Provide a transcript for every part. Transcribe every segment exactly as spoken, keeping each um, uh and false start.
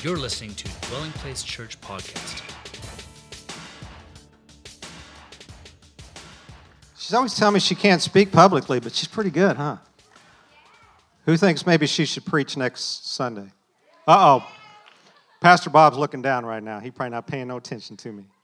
You're listening to Dwelling Place Church Podcast. She's always telling me she can't speak publicly, but she's pretty good, huh? Who thinks maybe she should preach next Sunday? Uh-oh. Pastor Bob's looking down right now. He's probably not paying no attention to me.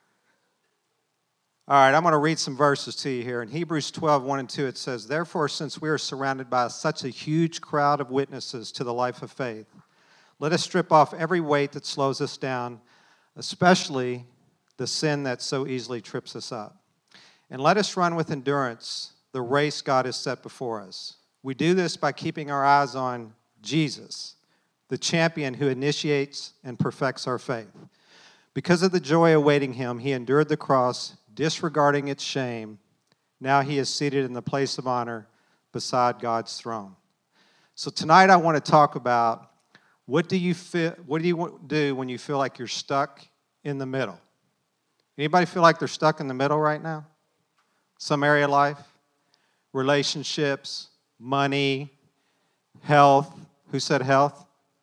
All right, I'm going to read some verses to you here. In Hebrews twelve, one and two, it says, "Therefore, since we are surrounded by such a huge crowd of witnesses to the life of faith, let us strip off every weight that slows us down, especially the sin that so easily trips us up. And let us run with endurance the race God has set before us. We do this by keeping our eyes on Jesus, the champion who initiates and perfects our faith. Because of the joy awaiting him, he endured the cross, disregarding its shame. Now he is seated in the place of honor beside God's throne." So tonight I want to talk about what do you feel, what do you do when you feel like you're stuck in the middle? Anybody feel like they're stuck in the middle right now? Some area of life, relationships, money, health. Who said health?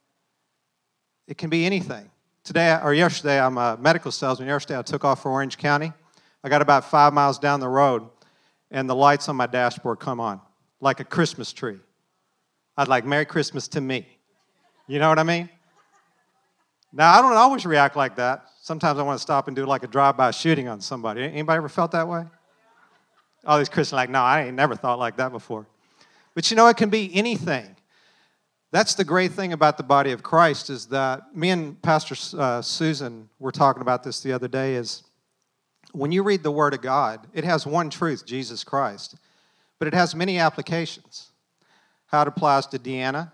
It can be anything. Today, or yesterday, I'm a medical salesman. Yesterday, I took off for Orange County. I got about five miles down the road, and the lights on my dashboard come on, like a Christmas tree. I'd like, "Merry Christmas to me." You know what I mean? Now, I don't always react like that. Sometimes I want to stop and do like a drive-by shooting on somebody. Anybody ever felt that way? All these Christians are like, "No, I ain't never thought like that before." But you know, it can be anything. That's the great thing about the body of Christ, is that me and Pastor uh, Susan were talking about this the other day, is when you read the Word of God, it has one truth, Jesus Christ, but it has many applications. How it applies to Deanna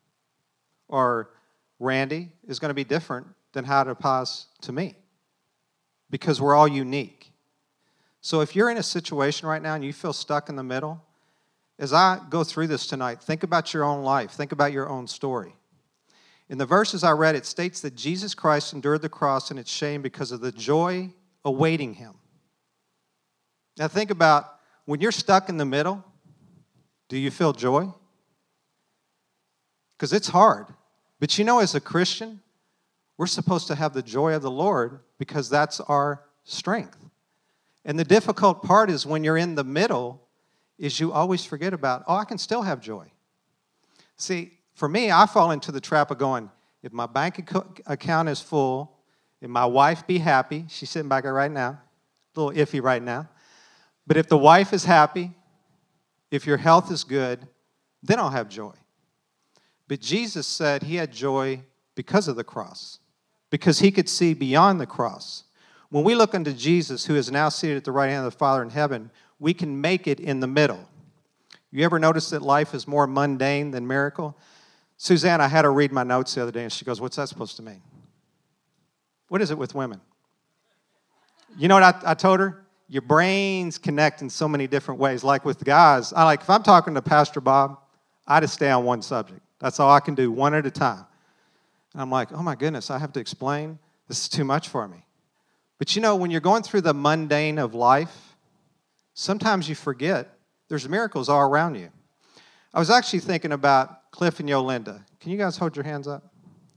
or Randy is going to be different than how it applies to me, because we're all unique. So if you're in a situation right now and you feel stuck in the middle, as I go through this tonight, think about your own life. Think about your own story. In the verses I read, it states that Jesus Christ endured the cross and its shame because of the joy awaiting him. Now think about, when you're stuck in the middle, do you feel joy? Because it's hard. But you know, as a Christian, we're supposed to have the joy of the Lord because that's our strength. And the difficult part is when you're in the middle, is you always forget about, oh, I can still have joy. See, for me, I fall into the trap of going, if my bank ac- account is full, if my wife be happy, she's sitting back there right now, a little iffy right now, but if the wife is happy, if your health is good, then I'll have joy. But Jesus said he had joy because of the cross, because he could see beyond the cross. When we look unto Jesus, who is now seated at the right hand of the Father in heaven, we can make it in the middle. You ever notice that life is more mundane than miracle? Suzanne, I had her read my notes the other day, and she goes, "What's that supposed to mean?" What is it with women? You know what I, I told her? Your brains connect in so many different ways. Like with guys, I like if I'm talking to Pastor Bob, I just stay on one subject. That's all I can do, one at a time. And I'm like, oh my goodness, I have to explain? This is too much for me. But you know, when you're going through the mundane of life, sometimes you forget there's miracles all around you. I was actually thinking about Cliff and Yolinda. Can you guys hold your hands up?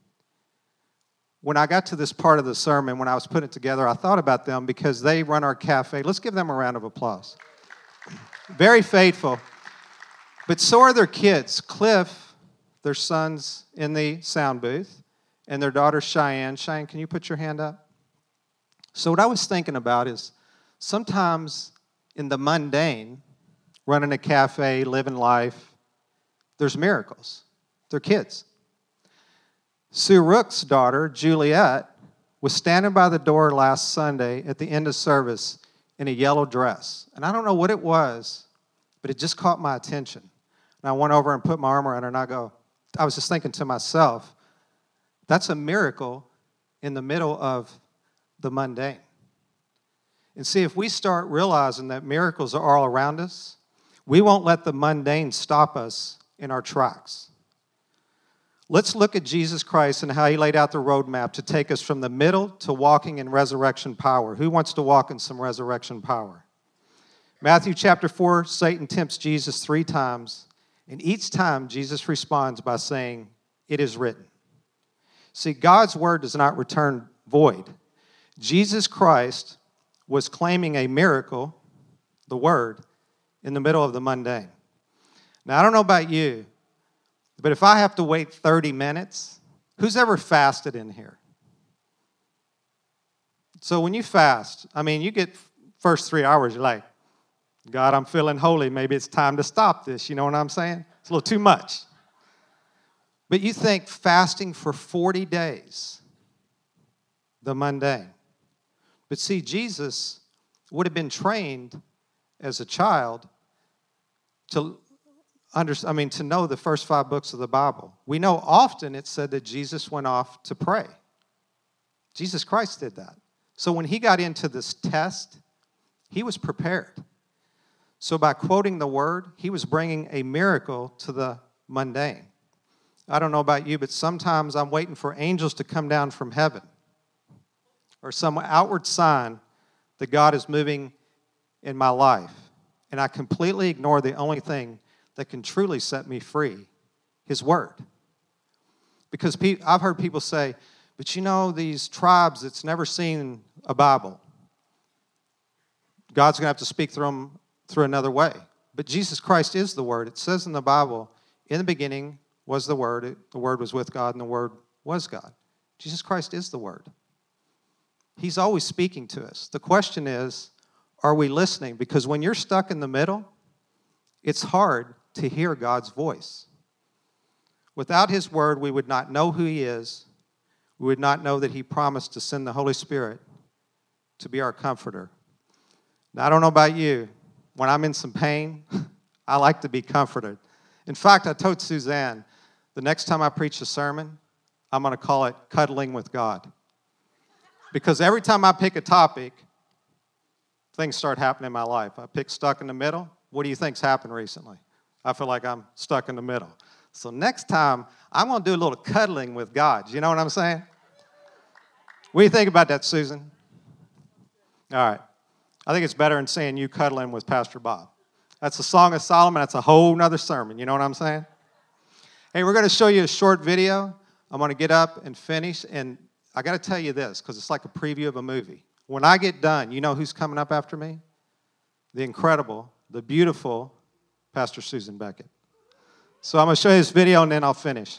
When I got to this part of the sermon, when I was putting it together, I thought about them because they run our cafe. Let's give them a round of applause. Very faithful. But so are their kids. Cliff, their son's in the sound booth, and their daughter Cheyenne. Cheyenne, can you put your hand up? So what I was thinking about is sometimes in the mundane, running a cafe, living life, there's miracles. They're kids. Sue Rook's daughter, Juliet, was standing by the door last Sunday at the end of service in a yellow dress. And I don't know what it was, but it just caught my attention. And I went over and put my arm around her, and I go, I was just thinking to myself, that's a miracle in the middle of the mundane. And see, if we start realizing that miracles are all around us, we won't let the mundane stop us in our tracks. Let's look at Jesus Christ and how he laid out the roadmap to take us from the middle to walking in resurrection power. Who wants to walk in some resurrection power? Matthew chapter four, Satan tempts Jesus three times, and each time Jesus responds by saying, "It is written." See, God's word does not return void. Jesus Christ was claiming a miracle, the word, in the middle of the mundane. Now, I don't know about you, but if I have to wait thirty minutes, who's ever fasted in here? So when you fast, I mean, you get first three hours, you're like, God, I'm feeling holy. Maybe it's time to stop this. You know what I'm saying? It's a little too much. But you think fasting for forty days, the mundane. But see, Jesus would have been trained as a child to under, I mean, to know the first five books of the Bible. We know often it said that Jesus went off to pray. Jesus Christ did that. So when he got into this test, he was prepared. So by quoting the word, he was bringing a miracle to the mundane. I don't know about you, but sometimes I'm waiting for angels to come down from heaven or some outward sign that God is moving in my life. And I completely ignore the only thing that can truly set me free, his word. Because pe- I've heard people say, but you know, these tribes that's never seen a Bible, God's going to have to speak through them through another way. But Jesus Christ is the word. It says in the Bible, in the beginning was the word, it, the word was with God, and the word was God. Jesus Christ is the word. He's always speaking to us. The question is, are we listening? Because when you're stuck in the middle, it's hard to hear God's voice. Without his word, we would not know who he is. We would not know that he promised to send the Holy Spirit to be our comforter. Now, I don't know about you. When I'm in some pain, I like to be comforted. In fact, I told Suzanne, the next time I preach a sermon, I'm going to call it Cuddling with God. Because every time I pick a topic, things start happening in my life. I pick stuck in the middle. What do you think's happened recently? I feel like I'm stuck in the middle. So next time, I'm going to do a little cuddling with God. You know what I'm saying? What do you think about that, Susan? All right. I think it's better than saying you cuddling with Pastor Bob. That's the Song of Solomon. That's a whole nother sermon. You know what I'm saying? Hey, we're going to show you a short video. I'm going to get up and finish. And I got to tell you this, because it's like a preview of a movie. When I get done, you know who's coming up after me? The incredible, the beautiful Pastor Susan Beckett. So I'm going to show you this video, and then I'll finish.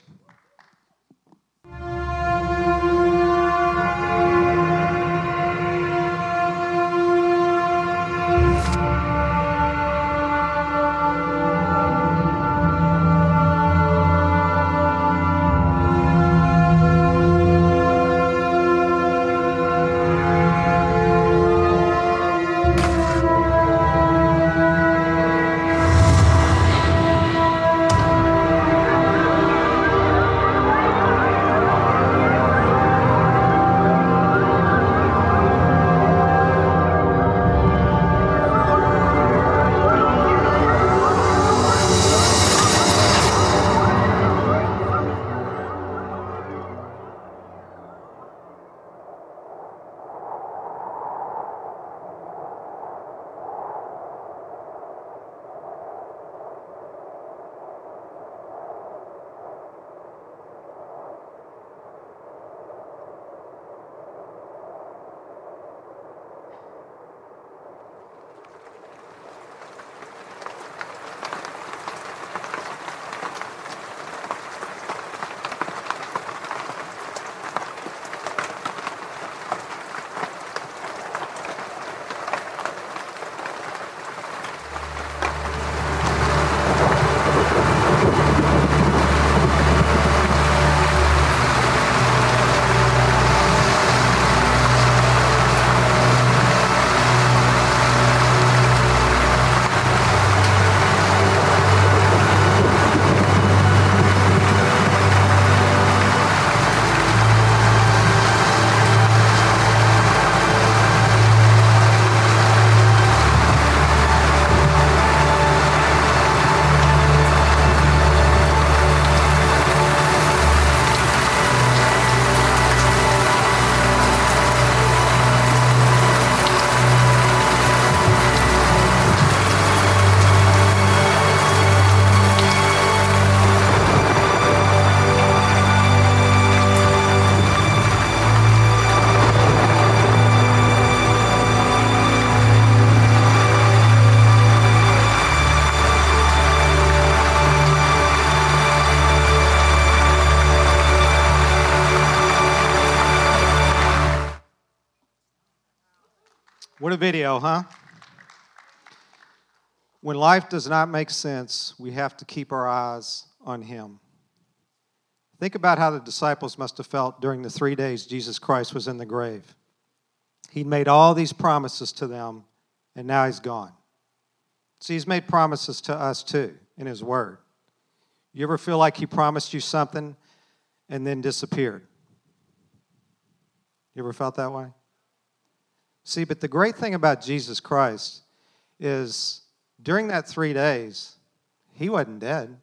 What a video, huh? When life does not make sense, we have to keep our eyes on Him. Think about how the disciples must have felt during the three days Jesus Christ was in the grave. He'd made all these promises to them, and now He's gone. See, He's made promises to us too in His Word. You ever feel like He promised you something and then disappeared? You ever felt that way? See, but the great thing about Jesus Christ is during that three days, He wasn't dead.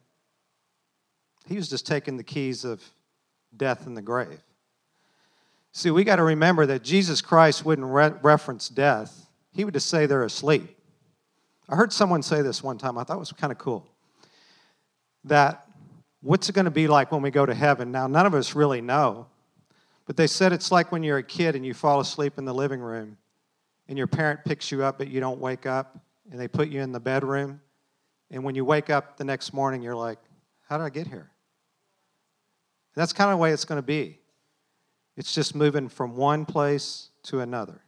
He was just taking the keys of death and the grave. See, we got to remember that Jesus Christ wouldn't re- reference death. He would just say they're asleep. I heard someone say this one time. I thought it was kind of cool. That what's it going to be like when we go to heaven? Now, none of us really know. But they said it's like when you're a kid and you fall asleep in the living room and your parent picks you up but you don't wake up and they put you in the bedroom. And when you wake up the next morning, you're like, how did I get here? That's kind of the way it's going to be. It's just moving from one place to another.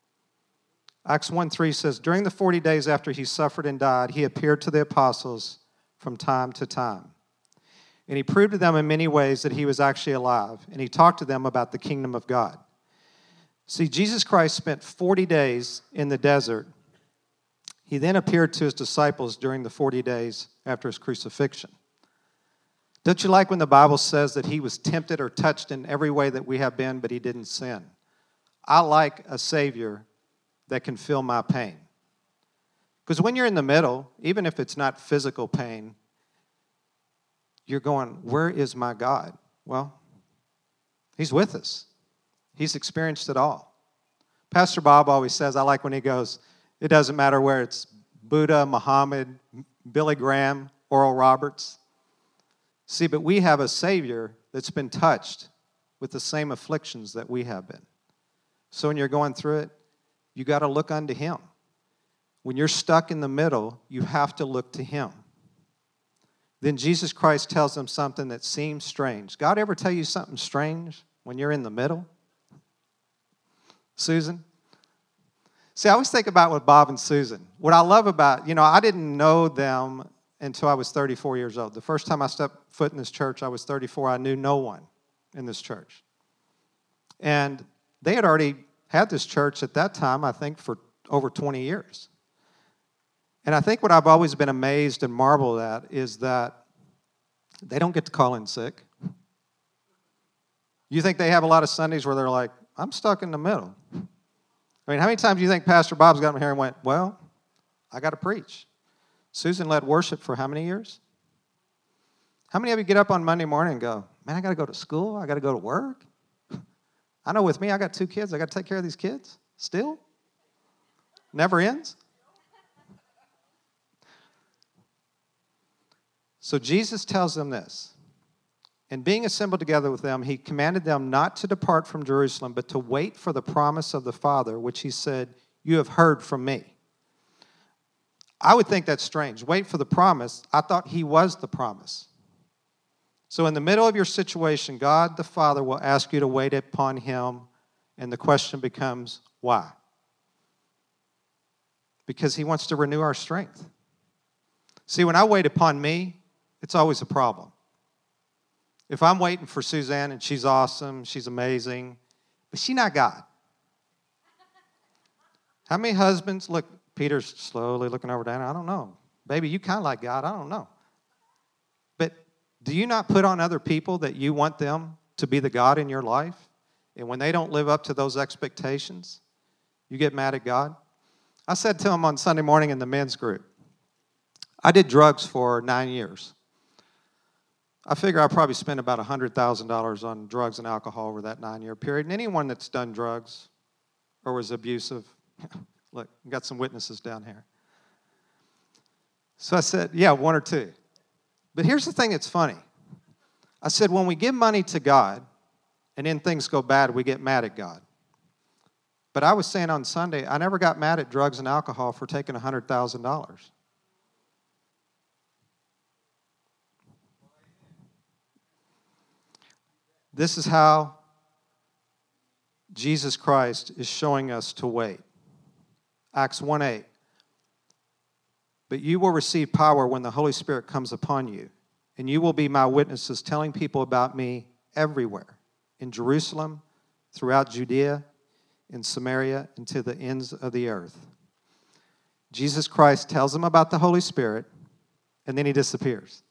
Acts one three says, during the forty days after He suffered and died, He appeared to the apostles from time to time. And He proved to them in many ways that He was actually alive. And He talked to them about the kingdom of God. See, Jesus Christ spent forty days in the desert. He then appeared to His disciples during the forty days after His crucifixion. Don't you like when the Bible says that He was tempted or touched in every way that we have been, but He didn't sin? I like a Savior that can feel my pain. Because when you're in the middle, even if it's not physical pain, you're going, where is my God? Well, He's with us. He's experienced it all. Pastor Bob always says, I like when he goes, it doesn't matter where it's Buddha, Muhammad, Billy Graham, Oral Roberts. See, but we have a Savior that's been touched with the same afflictions that we have been. So when you're going through it, you got to look unto Him. When you're stuck in the middle, you have to look to Him. Then Jesus Christ tells them something that seems strange. God ever tell you something strange when you're in the middle? Susan? See, I always think about with Bob and Susan. What I love about, you know, I didn't know them until I was thirty-four years old. The first time I stepped foot in this church, I was thirty-four. I knew no one in this church. And they had already had this church at that time, I think, for over twenty years. And I think what I've always been amazed and marveled at is that they don't get to call in sick. You think they have a lot of Sundays where they're like, I'm stuck in the middle. I mean, how many times do you think Pastor Bob's got up here and went, well, I got to preach? Susan led worship for how many years? How many of you get up on Monday morning and go, man, I got to go to school, I got to go to work? I know with me, I got two kids, I got to take care of these kids still. Never ends. So Jesus tells them this. And being assembled together with them, He commanded them not to depart from Jerusalem, but to wait for the promise of the Father, which He said, you have heard from me. I would think that's strange. Wait for the promise. I thought He was the promise. So in the middle of your situation, God the Father will ask you to wait upon Him, and the question becomes, why? Because He wants to renew our strength. See, when I wait upon me, it's always a problem. If I'm waiting for Suzanne and she's awesome, she's amazing, but she's not God. How many husbands, look, Peter's slowly looking over Diana, I don't know. Baby, you kind of like God, I don't know. But do you not put on other people that you want them to be the God in your life? And when they don't live up to those expectations, you get mad at God? I said to him on Sunday morning in the men's group, I did drugs for nine years. I figure I probably spent about one hundred thousand dollars on drugs and alcohol over that nine-year period. And anyone that's done drugs or was abusive, look, we got some witnesses down here. So I said, yeah, one or two. But here's the thing that's funny. I said, when we give money to God and then things go bad, we get mad at God. But I was saying on Sunday, I never got mad at drugs and alcohol for taking one hundred thousand dollars. This is how Jesus Christ is showing us to wait. Acts one eight. But you will receive power when the Holy Spirit comes upon you, and you will be my witnesses, telling people about me everywhere, in Jerusalem, throughout Judea, in Samaria, and to the ends of the earth. Jesus Christ tells them about the Holy Spirit, and then he disappears.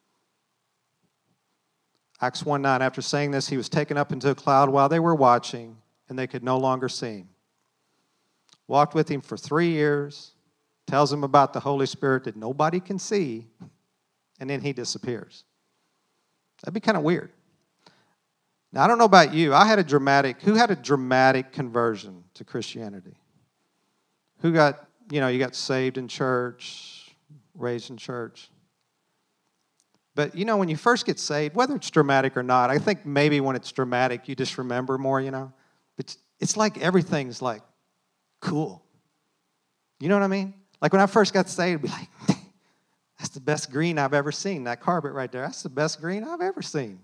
Acts one nine, after saying this, he was taken up into a cloud while they were watching, and they could no longer see him. Walked with him for three years, tells them about the Holy Spirit that nobody can see, and then he disappears. That'd be kind of weird. Now, I don't know about you. I had a dramatic, who had a dramatic conversion to Christianity? Who got, you know, you got saved in church, raised in church? But, you know, when you first get saved, whether it's dramatic or not, I think maybe when it's dramatic, you just remember more, you know. But it's like everything's like cool. You know what I mean? Like when I first got saved, I'd be like, that's the best green I've ever seen. That carpet right there, that's the best green I've ever seen.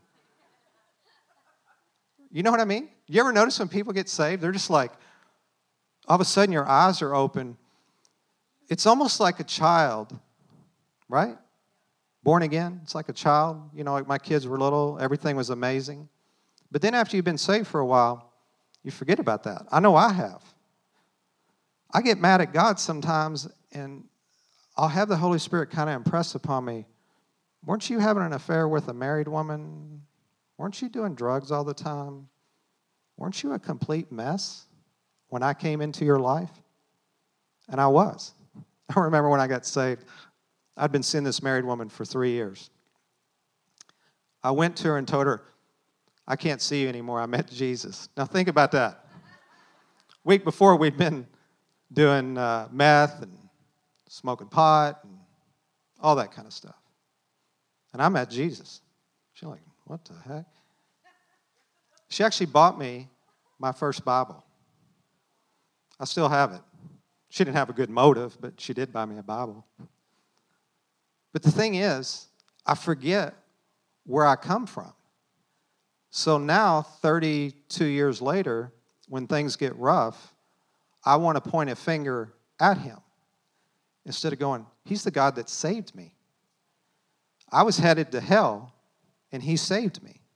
You know what I mean? You ever notice when people get saved, they're just like, all of a sudden your eyes are open. It's almost like a child, right? Born again, it's like a child. You know, like my kids were little, everything was amazing. But then after you've been saved for a while, you forget about that. I know I have. I get mad at God sometimes, and I'll have the Holy Spirit kind of impress upon me, weren't you having an affair with a married woman? Weren't you doing drugs all the time? Weren't you a complete mess when I came into your life? And I was. I remember when I got saved, I'd been seeing this married woman for three years. I went to her and told her, I can't see you anymore. I met Jesus. Now think about that. Week before, we'd been doing uh, meth and smoking pot and all that kind of stuff. And I met Jesus. She's like, what the heck? She actually bought me my first Bible. I still have it. She didn't have a good motive, but she did buy me a Bible. But the thing is, I forget where I come from. So now, thirty-two years later, when things get rough, I want to point a finger at him instead of going, he's the God that saved me. I was headed to hell, and he saved me.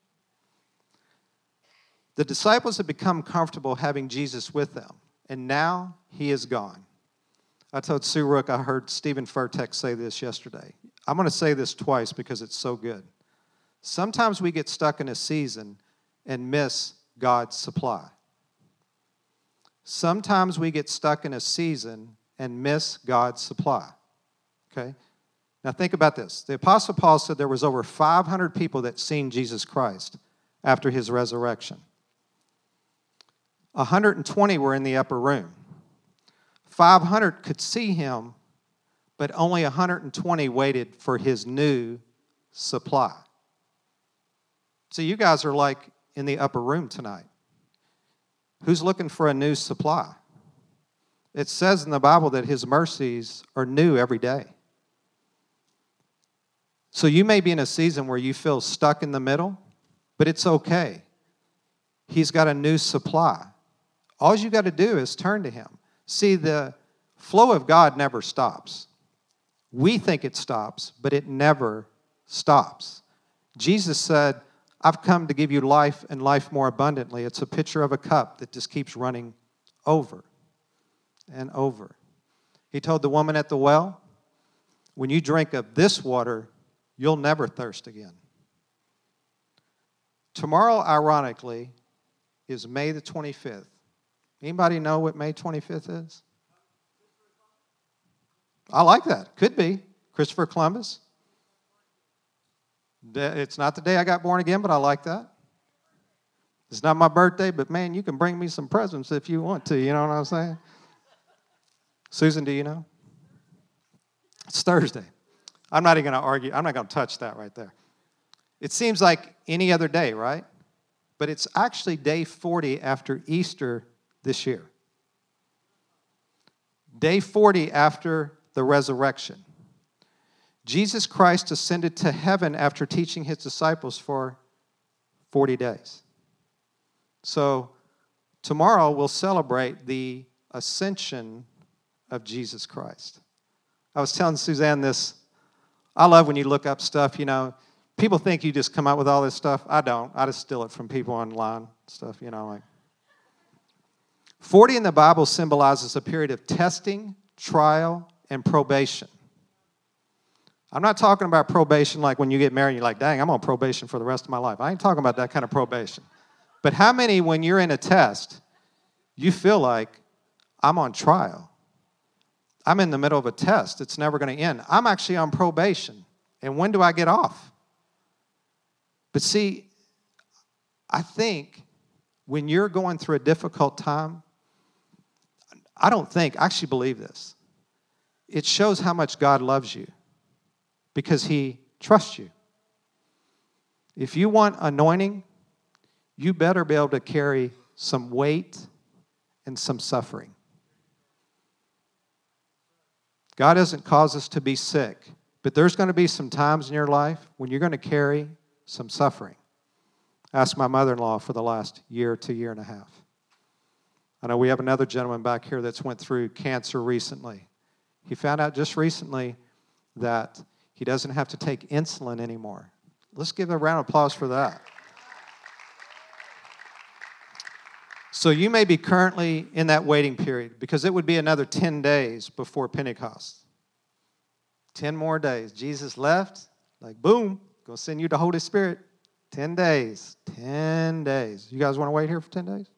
The disciples had become comfortable having Jesus with them, and now he is gone. I told Sue Rook, I heard Stephen Furtick say this yesterday. I'm going to say this twice because it's so good. Sometimes we get stuck in a season and miss God's supply. Sometimes we get stuck in a season and miss God's supply. Okay? Now think about this. The Apostle Paul said there was over five hundred people that seen Jesus Christ after his resurrection. one hundred twenty were in the upper room. five hundred could see him, but only one hundred twenty waited for his new supply. So you guys are like in the upper room tonight. Who's looking for a new supply? It says in the Bible that his mercies are new every day. So you may be in a season where you feel stuck in the middle, but it's okay. He's got a new supply. All you got to do is turn to him. See, the flow of God never stops. We think it stops, but it never stops. Jesus said, I've come to give you life and life more abundantly. It's a picture of a cup that just keeps running over and over. He told the woman at the well, when you drink of this water, you'll never thirst again. Tomorrow, ironically, is May the twenty-fifth. Anybody know what May twenty-fifth is? I like that. Could be. Christopher Columbus. It's not the day I got born again, but I like that. It's not my birthday, but man, you can bring me some presents if you want to. You know what I'm saying? Susan, do you know? It's Thursday. I'm not even going to argue. I'm not going to touch that right there. It seems like any other day, right? But it's actually day forty after Easter this year. Day forty after the resurrection. Jesus Christ ascended to heaven after teaching his disciples for forty days. So tomorrow we'll celebrate the ascension of Jesus Christ. I was telling Suzanne this. I love when you look up stuff, you know. People think you just come out with all this stuff. I don't. I just steal it from people online, stuff, you know, like. forty in the Bible symbolizes a period of testing, trial, and probation. I'm not talking about probation like when you get married, you're like, dang, I'm on probation for the rest of my life. I ain't talking about that kind of probation. But how many, when you're in a test, you feel like, I'm on trial? I'm in the middle of a test. It's never going to end. I'm actually on probation. And when do I get off? But see, I think when you're going through a difficult time, I don't think, I actually believe this. It shows how much God loves you because He trusts you. If you want anointing, you better be able to carry some weight and some suffering. God doesn't cause us to be sick, but there's going to be some times in your life when you're going to carry some suffering. Ask my mother-in-law for the last year to year and a half. I know we have another gentleman back here that's went through cancer recently. He found out just recently that he doesn't have to take insulin anymore. Let's give a round of applause for that. So you may be currently in that waiting period because it would be another ten days before Pentecost. ten more days. Jesus left, like boom, going to send you the Holy Spirit. ten days. ten days. You guys want to wait here for ten days?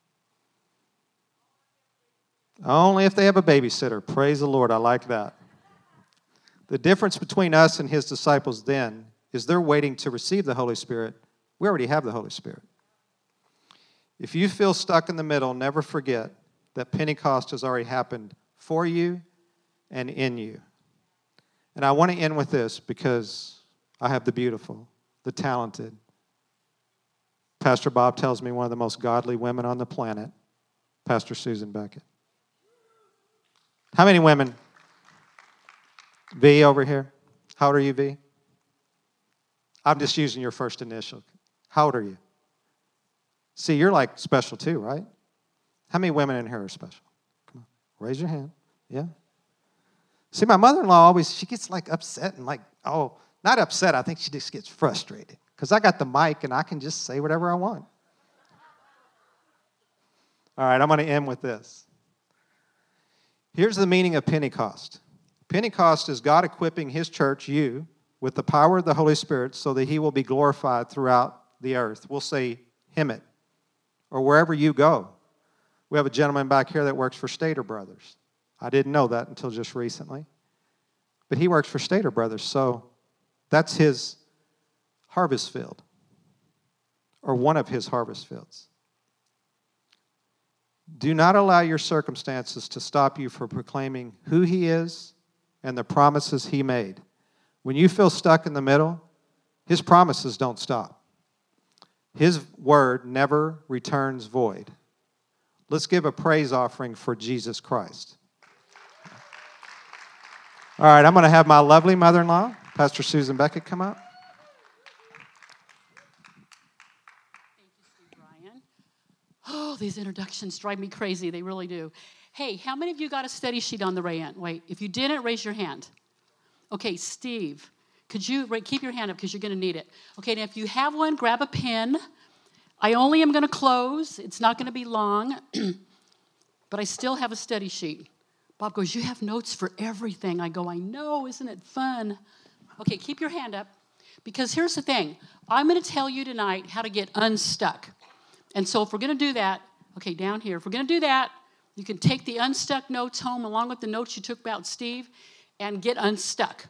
Only if they have a babysitter. Praise the Lord. I like that. The difference between us and His disciples then is they're waiting to receive the Holy Spirit. We already have the Holy Spirit. If you feel stuck in the middle, never forget that Pentecost has already happened for you and in you. And I want to end with this because I have the beautiful, the talented. Pastor Bob tells me one of the most godly women on the planet, Pastor Susan Beckett. How many women? V over here. How old are you, V? I'm just using your first initial. How old are you? See, you're like special too, right? How many women in here are special? Come on, raise your hand. Yeah. See, my mother-in-law always, she gets like upset and like, oh, not upset. I think she just gets frustrated because I got the mic and I can just say whatever I want. All right, I'm going to end with this. Here's the meaning of Pentecost. Pentecost is God equipping His church, you, with the power of the Holy Spirit so that He will be glorified throughout the earth. We'll say Hemet, or wherever you go. We have a gentleman back here that works for Stater Brothers. I didn't know that until just recently. But he works for Stater Brothers, so that's his harvest field, or one of his harvest fields. Do not allow your circumstances to stop you from proclaiming who He is and the promises He made. When you feel stuck in the middle, His promises don't stop. His word never returns void. Let's give a praise offering for Jesus Christ. All right, I'm going to have my lovely mother-in-law, Pastor Susan Beckett, come up. Oh, these introductions drive me crazy. They really do. Hey, how many of you got a study sheet on the way in? Wait, if you didn't, raise your hand. Okay, Steve, could you keep your hand up because you're going to need it. Okay, now if you have one, grab a pen. I only am going to close. It's not going to be long, but I still have a study sheet. Bob goes, you have notes for everything. I go, I know, isn't it fun? Okay, keep your hand up because here's the thing. I'm going to tell you tonight how to get unstuck. And so if we're going to do that, okay, down here, if we're going to do that, you can take the unstuck notes home along with the notes you took about Steve and get unstuck.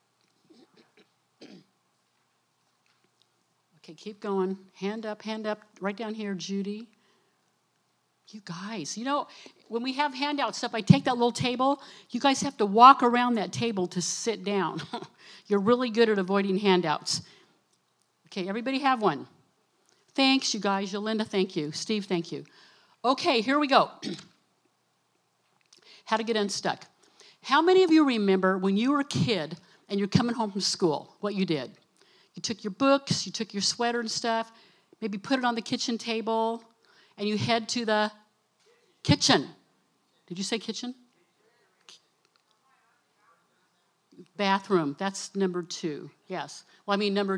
Okay, keep going. Hand up, hand up. Right down here, Judy. You guys, you know, when we have handout stuff, I take that little table. You guys have to walk around that table to sit down. You're really good at avoiding handouts. Okay, everybody have one. Thanks, you guys. Yolanda, thank you. Steve, thank you. Okay, here we go. How to get unstuck. How many of you remember when you were a kid and you're coming home from school, what you did? You took your books, you took your sweater and stuff, maybe put it on the kitchen table, and you head to the kitchen. Did you say kitchen? Bathroom, that's number two. Yes. Well, I mean, number...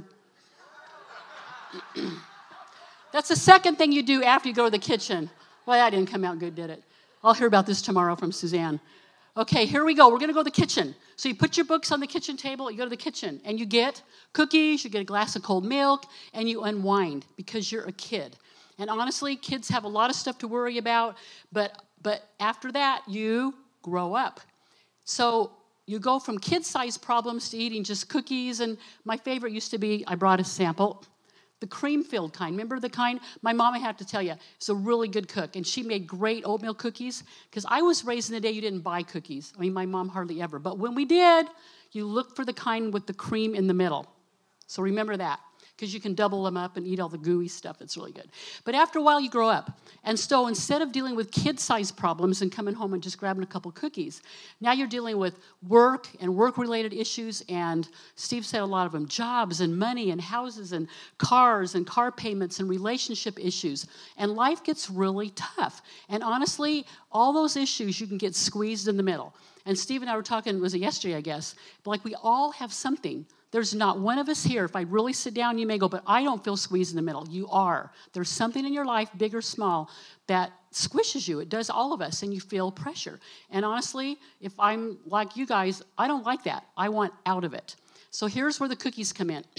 That's the second thing you do after you go to the kitchen. Well, that didn't come out good, did it? I'll hear about this tomorrow from Suzanne. Okay, here we go. We're going to go to the kitchen. So you put your books on the kitchen table, you go to the kitchen, and you get cookies, you get a glass of cold milk, and you unwind because you're a kid. And honestly, kids have a lot of stuff to worry about, but but after that, you grow up. So you go from kid-sized problems to eating just cookies, and my favorite used to be, I brought a sample, the cream-filled kind. Remember the kind? My mom, I have to tell you, is a really good cook, and she made great oatmeal cookies, because I was raised in the day you didn't buy cookies. I mean, my mom hardly ever. But when we did, you looked for the kind with the cream in the middle. So remember that, because you can double them up and eat all the gooey stuff. It's really good. But after a while, you grow up. And so instead of dealing with kid-sized problems and coming home and just grabbing a couple cookies, now you're dealing with work and work-related issues, and Steve said a lot of them, jobs and money and houses and cars and car payments and relationship issues. And life gets really tough. And honestly, all those issues, you can get squeezed in the middle. And Steve and I were talking, was it yesterday, I guess, but like we all have something. There's not one of us here, if I really sit down, you may go, but I don't feel squeezed in the middle. You are. There's something in your life, big or small, that squishes you. It does all of us, and you feel pressure. And honestly, if I'm like you guys, I don't like that. I want out of it. So here's where the cookies come in.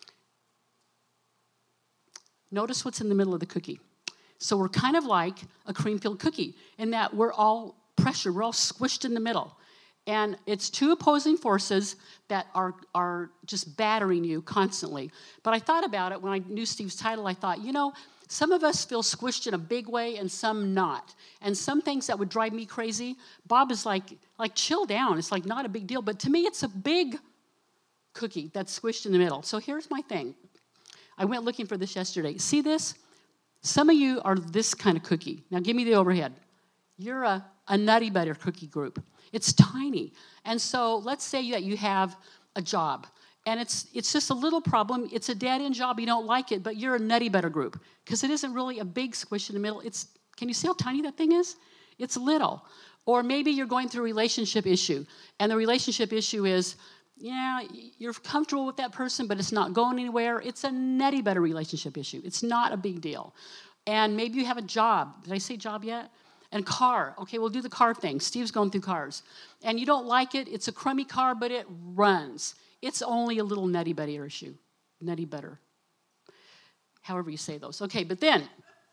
Notice what's in the middle of the cookie. So we're kind of like a cream-filled cookie in that we're all pressure. We're all squished in the middle. And it's two opposing forces that are, are just battering you constantly. But I thought about it when I knew Steve's title. I thought, you know, some of us feel squished in a big way and some not. And some things that would drive me crazy, Bob is like, like chill down. It's like not a big deal. But to me, it's a big cookie that's squished in the middle. So here's my thing. I went looking for this yesterday. See this? Some of you are this kind of cookie. Now give me the overhead. You're a, a Nutty Butter cookie group. It's tiny. And so let's say that you have a job, and it's it's just a little problem. It's a dead-end job. You don't like it, but you're a Nutty Butter group because it isn't really a big squish in the middle. It's Can you see how tiny that thing is? It's little. Or maybe you're going through a relationship issue, and the relationship issue is, yeah, you're comfortable with that person, but it's not going anywhere. It's a Nutty Butter relationship issue. It's not a big deal. And maybe you have a job. Did I say job yet? And car. Okay, we'll do the car thing. Steve's going through cars. And you don't like it. It's a crummy car, but it runs. It's only a little Nutty Butter issue. Nutty Butter. However you say those. Okay, but then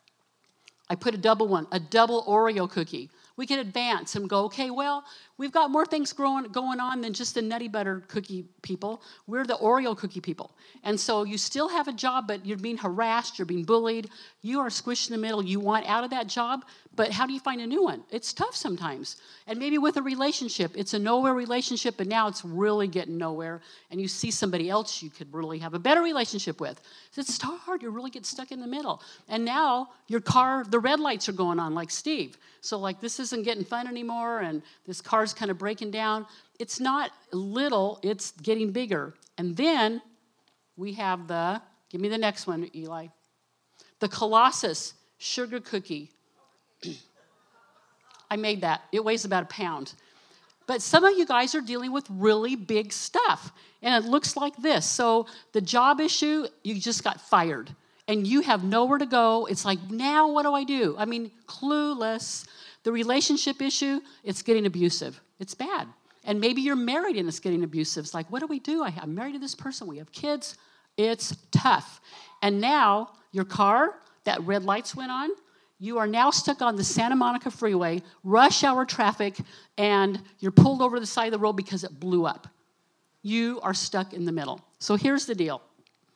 I put a double one, a double Oreo cookie. We can advance and go, okay, well, we've got more things growing, going on than just the Nutty Butter cookie people. We're the Oreo cookie people. And so you still have a job, but you're being harassed, you're being bullied, you are squished in the middle, you want out of that job, but how do you find a new one? It's tough sometimes. And maybe with a relationship, it's a nowhere relationship, but now it's really getting nowhere, and you see somebody else you could really have a better relationship with. So it's hard, you really get stuck in the middle. And now your car, the red lights are going on like Steve. So like this isn't getting fun anymore, and this car's kind of breaking down. It's not little, it's getting bigger. And then we have the, give me the next one, Eli. The Colossus sugar cookie. I made that. It weighs about a pound. But some of you guys are dealing with really big stuff. And it looks like this. So the job issue, you just got fired. And you have nowhere to go. It's like, now what do I do? I mean, clueless. The relationship issue, it's getting abusive. It's bad. And maybe you're married and it's getting abusive. It's like, what do we do? I, I'm married to this person. We have kids. It's tough. And now your car, that red lights went on. You are now stuck on the Santa Monica freeway, rush hour traffic, and you're pulled over the side of the road because it blew up. You are stuck in the middle. So here's the deal.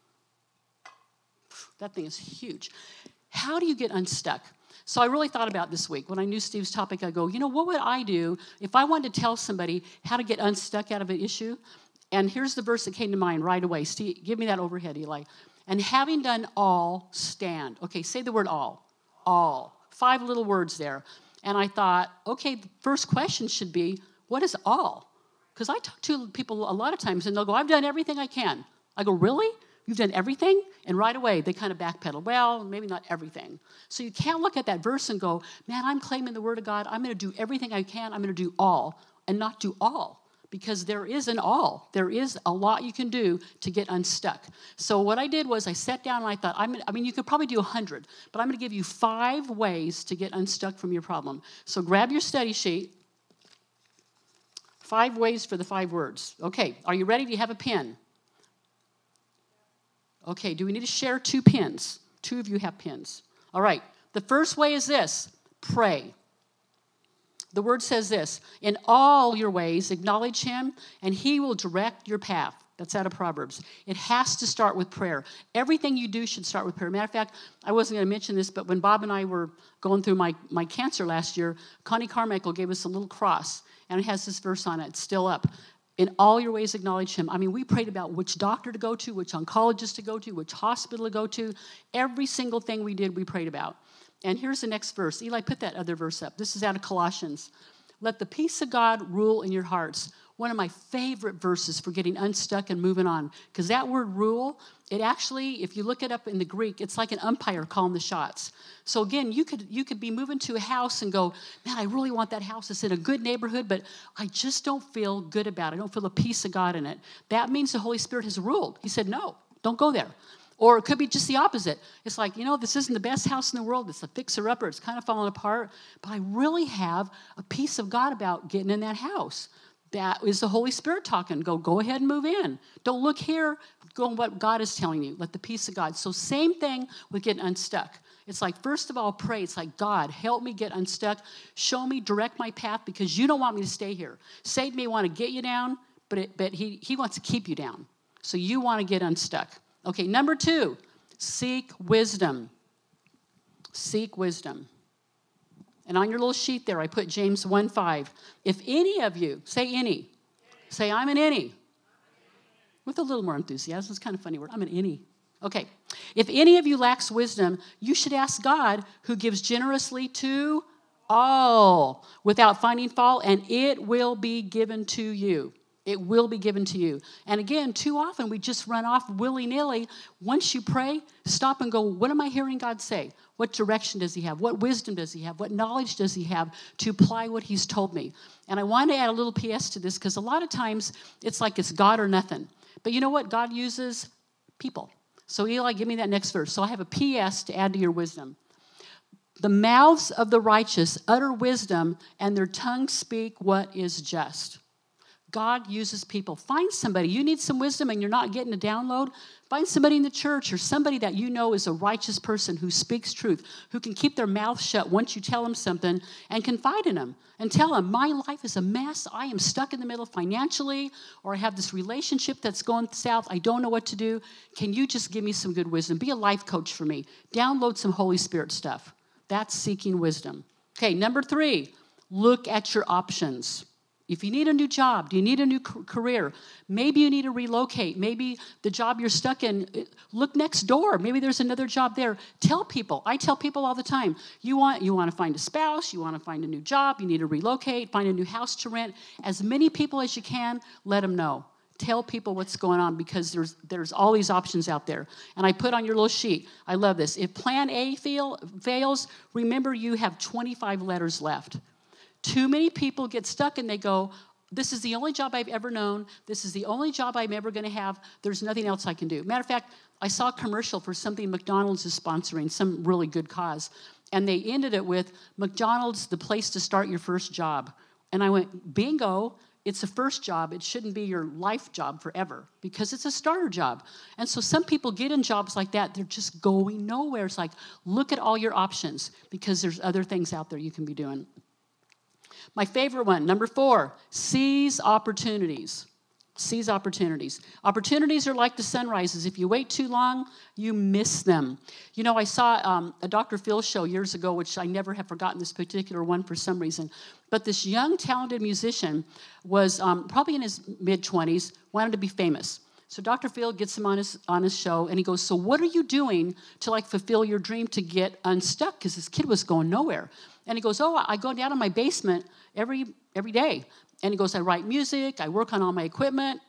That thing is huge. How do you get unstuck? So I really thought about this week. When I knew Steve's topic, I go, you know, what would I do if I wanted to tell somebody how to get unstuck out of an issue? And here's the verse that came to mind right away. Steve, give me that overhead, Eli. And having done all, stand. Okay, say the word all. All. Five little words there. And I thought, okay, the first question should be, what is all? Because I talk to people a lot of times, and they'll go, I've done everything I can. I go, really? You've done everything? And right away, they kind of backpedal. Well, maybe not everything. So you can't look at that verse and go, man, I'm claiming the word of God. I'm going to do everything I can. I'm going to do all, and not do all. because there is an all. There is a lot you can do to get unstuck. So what I did was I sat down and I thought, I'm, I mean, you could probably do a hundred, but I'm going to give you five ways to get unstuck from your problem. So grab your study sheet. Five ways for the five words. Okay, are you ready? Do you have a pen? Okay, do we need to share two pens? Two of you have pens. All right, the first way is this, pray. The word says this, in all your ways acknowledge him, and he will direct your path. That's out of Proverbs. It has to start with prayer. Everything you do should start with prayer. Matter of fact, I wasn't going to mention this, but when Bob and I were going through my, my cancer last year, Connie Carmichael gave us a little cross, and it has this verse on it. It's still up. In all your ways, acknowledge him. I mean, we prayed about which doctor to go to, which oncologist to go to, which hospital to go to. Every single thing we did, we prayed about. And here's the next verse. Eli, put that other verse up. This is out of Colossians. Let the peace of God rule in your hearts. One of my favorite verses for getting unstuck and moving on. Because that word rule, it actually, if you look it up in the Greek, it's like an umpire calling the shots. So again, you could you could be moving to a house and go, man, I really want that house. It's in a good neighborhood, but I just don't feel good about it. I don't feel the peace of God in it. That means the Holy Spirit has ruled. He said, no, don't go there. Or it could be just the opposite. It's like, you know, this isn't the best house in the world. It's a fixer-upper. It's kind of falling apart. But I really have a peace of God about getting in that house. That is the Holy Spirit talking. Go, go ahead and move in. Don't look here. Go on what God is telling you. Let the peace of God. So same thing with getting unstuck. It's like, first of all, pray. It's like, God, help me get unstuck. Show me, direct my path, because you don't want me to stay here. Satan may want to get you down, but, it, but he, he wants to keep you down. So you want to get unstuck. Okay, number two, seek wisdom. Seek wisdom. And on your little sheet there, I put James one five. If any of you, say any. Say, I'm an any. With a little more enthusiasm. It's kind of a funny word. I'm an any. Okay. If any of you lacks wisdom, you should ask God, who gives generously to all without finding fault, and it will be given to you. It will be given to you. And again, too often we just run off willy-nilly. Once you pray, stop and go, what am I hearing God say? What direction does he have? What wisdom does he have? What knowledge does he have to apply what he's told me? And I want to add a little P S to this, because a lot of times it's like it's God or nothing. But you know what? God uses people. So Eli, give me that next verse. So I have a P S to add to your wisdom. The mouths of the righteous utter wisdom, and their tongues speak what is just. God uses people. Find somebody. You need some wisdom and you're not getting a download. Find somebody in the church or somebody that you know is a righteous person who speaks truth, who can keep their mouth shut once you tell them something, and confide in them and tell them, my life is a mess. I am stuck in the middle financially, or I have this relationship that's going south. I don't know what to do. Can you just give me some good wisdom? Be a life coach for me. Download some Holy Spirit stuff. That's seeking wisdom. Okay, number three, look at your options. If you need a new job, do you need a new career? Maybe you need to relocate. Maybe the job you're stuck in, look next door. Maybe there's another job there. Tell people. I tell people all the time, you want, you want to find a spouse, you want to find a new job, you need to relocate, find a new house to rent. As many people as you can, let them know. Tell people what's going on, because there's there's all these options out there. And I put on your little sheet, I love this. If plan A fail, fails, remember you have twenty-five letters left. Too many people get stuck and they go, this is the only job I've ever known. This is the only job I'm ever going to have. There's nothing else I can do. Matter of fact, I saw a commercial for something McDonald's is sponsoring, some really good cause. And they ended it with, McDonald's, the place to start your first job. And I went, bingo, it's a first job. It shouldn't be your life job forever, because it's a starter job. And so some people get in jobs like that. They're just going nowhere. It's like, look at all your options, because there's other things out there you can be doing. My favorite one, number four, seize opportunities. Seize opportunities. Opportunities are like the sunrises. If you wait too long, you miss them. You know, I saw um, a Doctor Phil show years ago, which I never have forgotten this particular one for some reason. But this young, talented musician was um, probably in his mid-twenties, wanted to be famous. So Doctor Phil gets him on his on his show, and he goes, so what are you doing to, like, fulfill your dream to get unstuck? Because this kid was going nowhere. And he goes, oh, I go down in my basement every every day. And he goes, I write music, I work on all my equipment.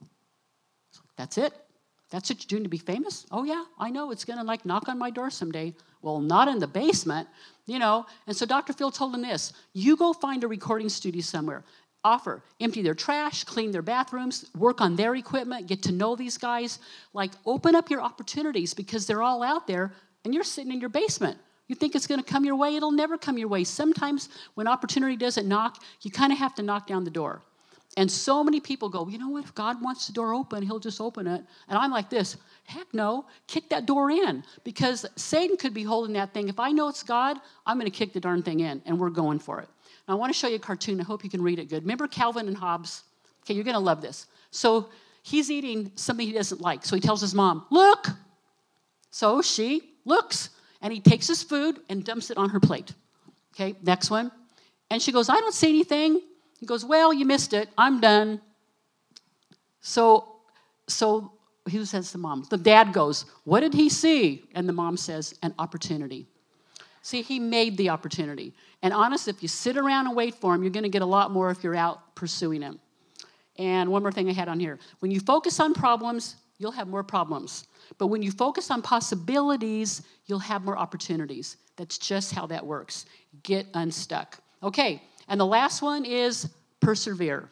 That's it? That's what you're doing to be famous? Oh, yeah, I know. It's going to, like, knock on my door someday. Well, not in the basement, you know. And so Doctor Phil told him this, you go find a recording studio somewhere. offer. Empty their trash, clean their bathrooms, work on their equipment, get to know these guys. Like, open up your opportunities because they're all out there and you're sitting in your basement. You think it's going to come your way? It'll never come your way. Sometimes when opportunity doesn't knock, you kind of have to knock down the door. And so many people go, you know what? If God wants the door open, he'll just open it. And I'm like this, heck no, kick that door in. Because Satan could be holding that thing. If I know it's God, I'm going to kick the darn thing in, and we're going for it. Now, I want to show you a cartoon. I hope you can read it good. Remember Calvin and Hobbes? Okay, you're going to love this. So he's eating something he doesn't like. So he tells his mom, look. So she looks. And he takes his food and dumps it on her plate. Okay, next one. And she goes, I don't see anything. He goes, well, you missed it. I'm done. So, so he says to mom, the dad goes, what did he see? And the mom says, an opportunity. See, he made the opportunity. And honest, if you sit around and wait for him, you're going to get a lot more if you're out pursuing him. And one more thing I had on here. When you focus on problems, you'll have more problems. But when you focus on possibilities, you'll have more opportunities. That's just how that works. Get unstuck. Okay, and the last one is persevere.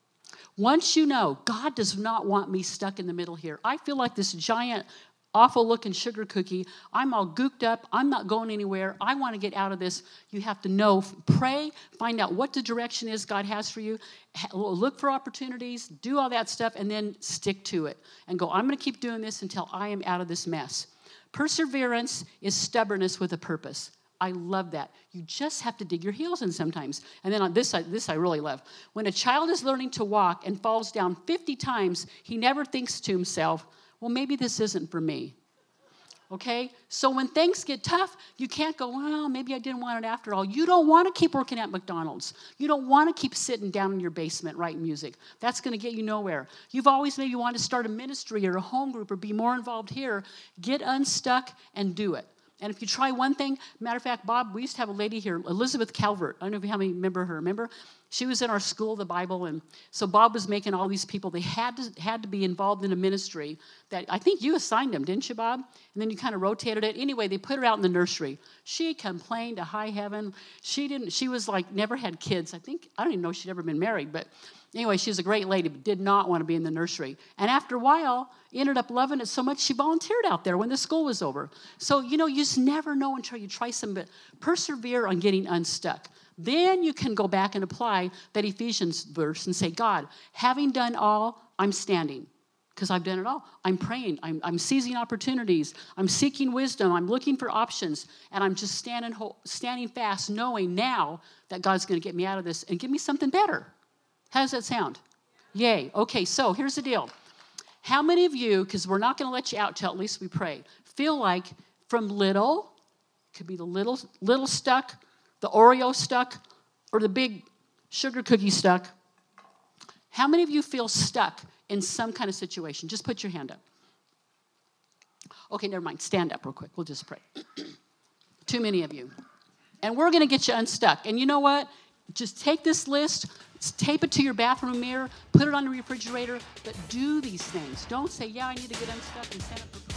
Once you know, God does not want me stuck in the middle here. I feel like this giant, awful-looking sugar cookie. I'm all gooked up. I'm not going anywhere. I want to get out of this. You have to know, pray, find out what the direction is God has for you, look for opportunities, do all that stuff, and then stick to it and go, I'm going to keep doing this until I am out of this mess. Perseverance is stubbornness with a purpose. I love that. You just have to dig your heels in sometimes. And then on this side, this I really love. When a child is learning to walk and falls down fifty times, he never thinks to himself, well, maybe this isn't for me. Okay? So when things get tough, you can't go, well, maybe I didn't want it after all. You don't want to keep working at McDonald's. You don't want to keep sitting down in your basement writing music. That's going to get you nowhere. You've always maybe wanted to start a ministry or a home group or be more involved here. Get unstuck and do it. And if you try one thing, matter of fact, Bob, we used to have a lady here, Elizabeth Calvert. I don't know how many remember her. Remember? She was in our school of the Bible, and so Bob was making all these people. They had to had to be involved in a ministry that I think you assigned them, didn't you, Bob? And then you kind of rotated it. Anyway, they put her out in the nursery. She complained to high heaven. She didn't. She was like never had kids. I think I don't even know if she'd ever been married, but anyway, she was a great lady, but did not want to be in the nursery. And after a while, ended up loving it so much she volunteered out there when the school was over. So, you know, you just never know until you try some, but persevere on getting unstuck. Then you can go back and apply that Ephesians verse and say, God, having done all, I'm standing. Because I've done it all. I'm praying. I'm, I'm seizing opportunities. I'm seeking wisdom. I'm looking for options. And I'm just standing, standing fast, knowing now that God's going to get me out of this and give me something better. How does that sound? Yay. Okay, so here's the deal. How many of you, because we're not going to let you out till at least we pray, feel like from little, could be the little little stuck, the Oreo stuck, or the big sugar cookie stuck. How many of you feel stuck in some kind of situation? Just put your hand up. Okay, never mind. Stand up real quick. We'll just pray. Too many of you. And we're going to get you unstuck. And you know what? Just take this list, tape it to your bathroom mirror, put it on the refrigerator, but do these things. Don't say, yeah, I need to get unstuck and stand up for prayer.